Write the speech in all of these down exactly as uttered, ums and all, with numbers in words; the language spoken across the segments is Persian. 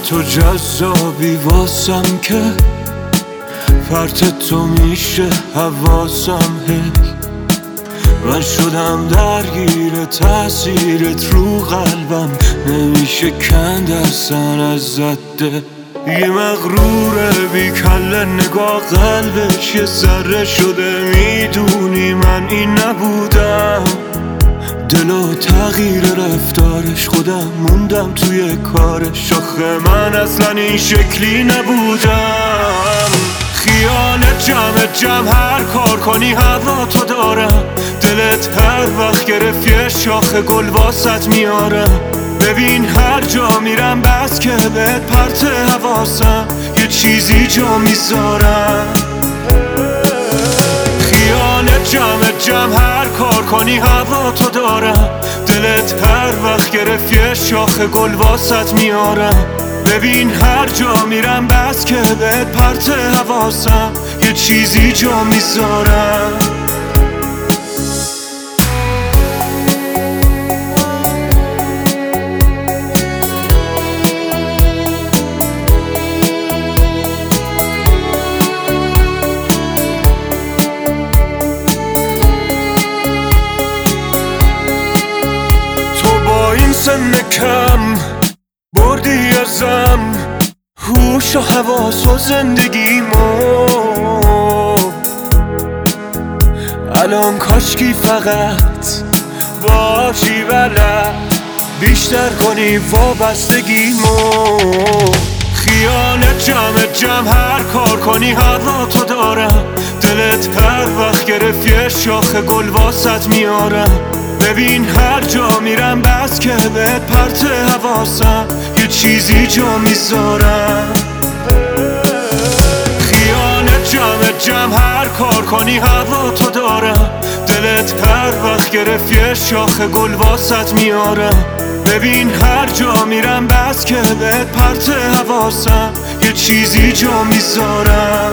تو جذابی واسم که فرط تو میشه حواسم هی من شدم درگیر تأثیرت رو قلبم نمیشه کند اصلا از زده یه مغروره بی کله نگاه قلبش یه ذره شده میدونی من این نبودم دلو تغییر رفتارش خودم موندم توی کارش آخه من اصلا این شکلی نبودم خیال جمع جمع هر کار کنی هوا تو دارم دلت هر وقت گرفت یه شاخه گل واسط میارم ببین هر جا میرم بس که بهت پرت حواسم یه چیزی جا میذارم خیال جمع جمع هر کار کنی هوا تو دارم دلت هر وقت گرفت یه شاخه گل واسط میارم ببین هر جا میرم بس که بهت پرت حواسم یه چیزی جا میذارم سن کم بردی ازم هوش و حواس و زندگیمو الان کاشکی فقط باشی بلد بیشتر کنی وابستگیمو خیال جمع جمع هر کار کنی هوا تو دارم دلت هر وقت گرفت یه شاخه گل واسط میارم ببین هر جا میرم بس که بهت پرت حواسم یه چیزی جا میذارم خیال جمع جمع هر کار کنی هوا تو دارم دلت هر وقت گرفت یه شاخه گل واسط میارم ببین هر جا میرم بس که بهت پرت حواسم یه چیزی جا میذارم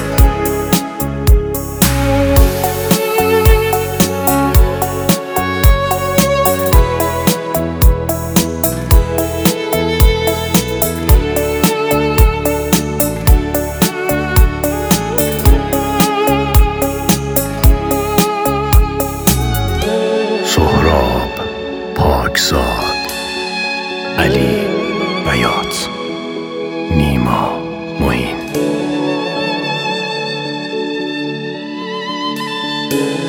سهراب پاکزاد، علی بیات، نیما معین.